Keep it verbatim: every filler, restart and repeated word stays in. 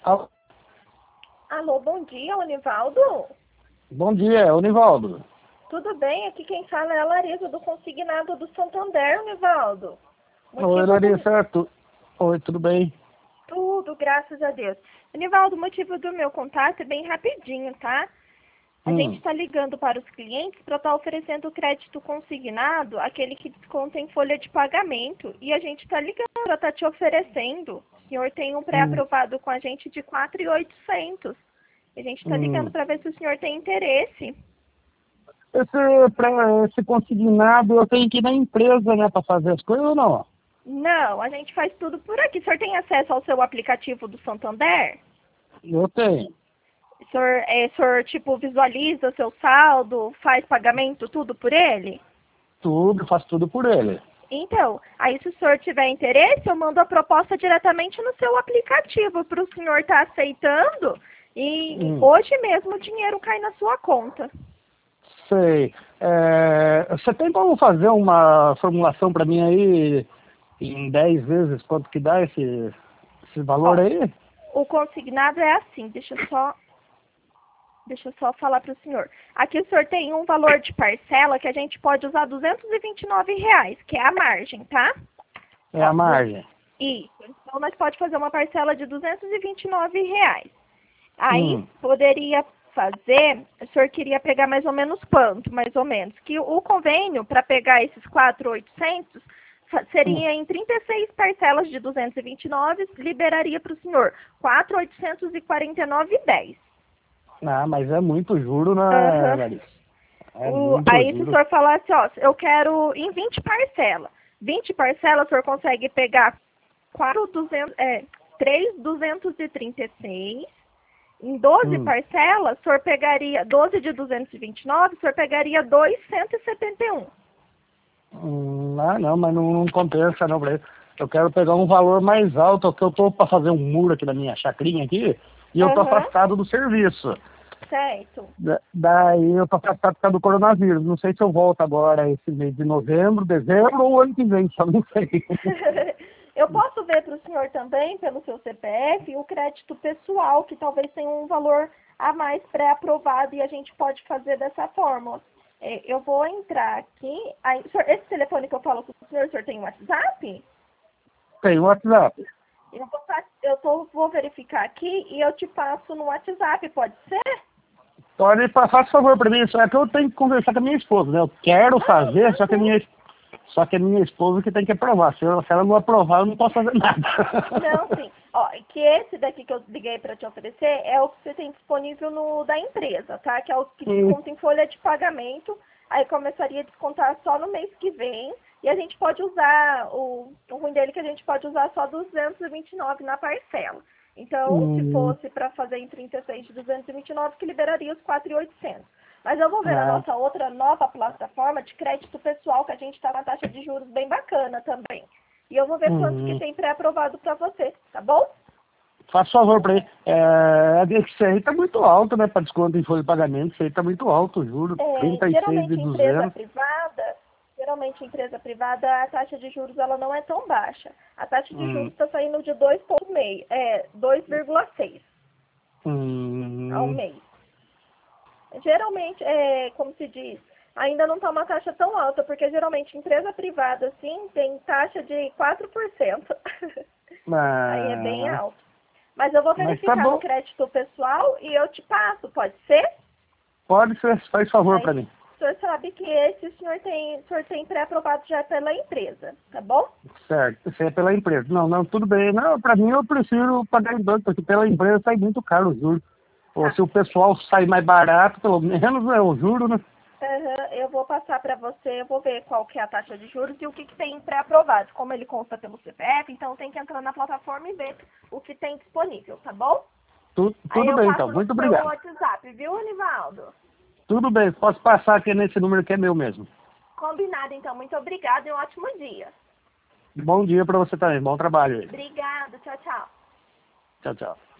Alô, Alô, bom dia, Onivaldo. bom dia, Onivaldo. Tudo bem? Aqui quem fala é a Larissa do Consignado do Santander, Onivaldo. Oi, Motivo do... Larissa, tu... Oi, tudo bem? Tudo, graças a Deus. Onivaldo, o motivo do meu contato é bem rapidinho, tá? A gente Hum, está ligando para os clientes para estar oferecendo crédito consignado, aquele que desconta em folha de pagamento. E a gente está ligando para estar te oferecendo. O senhor tem um hum, pré-aprovado com a gente de quatro mil e oitocentos. A gente está ligando hum. para ver se o senhor tem interesse. Esse, pra, esse consignado eu tenho que ir na empresa, né, para fazer as coisas ou não? Não, a gente faz tudo por aqui. O senhor tem acesso ao seu aplicativo do Santander? Eu tenho. O senhor, é, o senhor tipo, visualiza seu saldo, faz pagamento, tudo por ele? Tudo, faço tudo por ele. Então, aí se o senhor tiver interesse, eu mando a proposta diretamente no seu aplicativo para o senhor estar aceitando e Hum, hoje mesmo o dinheiro cai na sua conta. sei. É, você tem como fazer uma formulação para mim aí em dez vezes quanto que dá esse, esse valor Ó, aí? o consignado é assim, deixa eu só Deixa eu só falar para o senhor. Aqui o senhor tem um valor de parcela que a gente pode usar duzentos e vinte e nove reais, que é a margem, tá? É Ó, a du- margem. isso. Então nós pode fazer uma parcela de duzentos e vinte e nove reais. Aí Hum, poderia fazer, o senhor queria pegar mais ou menos quanto, mais ou menos? Que o convênio para pegar esses quatro mil e oitocentos fa- hum. seria em trinta e seis parcelas de duzentos e vinte e nove, liberaria para o senhor quatro mil oitocentos e quarenta e nove e dez. Ah, mas é muito juro, né, Aham. Larissa? É O, muito aí se o juro. senhor falasse, ó, eu quero em vinte parcelas. vinte parcelas o senhor consegue pegar quatro, duzentos, é, três mil duzentos e trinta e seis. Em doze Hum. parcelas, o senhor pegaria, doze de duzentos e vinte e nove, o senhor pegaria dois mil cento e setenta e um. Hum, ah, não, mas não, não compensa não, pra ele. Eu quero pegar um valor mais alto, porque eu tô para fazer um muro aqui na minha chacrinha aqui, e eu tô Aham, afastado do serviço. certo. Da- Daí eu tô afastado por causa do coronavírus. Não sei se eu volto agora esse mês de novembro, dezembro ou ano que vem, só não sei. Eu posso ver para o senhor também, pelo seu C P F, o crédito pessoal, que talvez tenha um valor a mais pré-aprovado e a gente pode fazer dessa forma. É, eu vou entrar aqui. Aí, o senhor- esse telefone que eu falo com o senhor, o senhor tem um WhatsApp? Tem o WhatsApp. Eu, vou, pa- eu tô, vou verificar aqui e eu te passo no WhatsApp, pode ser? Pode, fa- faça favor para mim, só que eu tenho que conversar com a minha esposa, né? Eu quero Ah, fazer, tá só que a bom. minha, só que a minha esposa que tem que aprovar. Se ela, se ela não aprovar, eu não posso fazer nada. Não, sim. Ó, que esse daqui que eu liguei para te oferecer é o que você tem disponível no da empresa, tá? Que é o que Hum, desconta em folha de pagamento. Aí começaria a descontar só no mês que vem. E a gente pode usar, o, o ruim dele é que a gente pode usar só duzentos e vinte e nove na parcela. Então, se hum, fosse para fazer em trinta e seis de duzentos e vinte e nove, que liberaria os quatro mil e oitocentos. Mas eu vou ver na ah, nossa outra nova plataforma de crédito pessoal, que a gente está na taxa de juros bem bacana também. E eu vou ver quanto que hum. tem pré-aprovado para você, tá bom? Faz favor para ele. É, isso aí tá muito alto, né? Para desconto em folha de pagamento, isso aí tá muito alto, juro. É, trinta e seis de geralmente empresa duzentos. privada, geralmente empresa privada, a taxa de juros ela não é tão baixa. A taxa de juros Hum, está saindo de dois vírgula cinco, é dois vírgula seis ao hum, mês. Geralmente, é, como se diz, ainda não está uma taxa tão alta, porque geralmente empresa privada, assim, tem taxa de quatro por cento. Aí é bem ah, alto. Mas eu vou mas tá verificar no bom. crédito pessoal e eu te passo, pode ser? Pode ser, faz favor para Aí mim. o senhor sabe que esse o senhor tem, o senhor tem pré-aprovado já pela empresa, tá bom? Certo, isso aí é pela empresa. Não, não, tudo bem. Não, para mim eu prefiro pagar em banco, porque pela empresa sai muito caro o juro. Ou Tá. se o pessoal sai mais barato, pelo menos é o juro, né? Aham, eu vou passar para você, eu vou ver qual que é a taxa de juros e o que, que tem pré-aprovado. Como ele consta pelo C P F, então tem que entrar na plataforma e ver o que tem disponível, tá bom? Tu, Aí tudo eu bem então, passo no muito seu obrigado. WhatsApp, viu, Anivaldo? Tudo bem, posso passar aqui nesse número que é meu mesmo. Combinado, então. Muito obrigada e um ótimo dia. Bom dia para você também, bom trabalho aí. Obrigada, tchau, tchau. Tchau, tchau.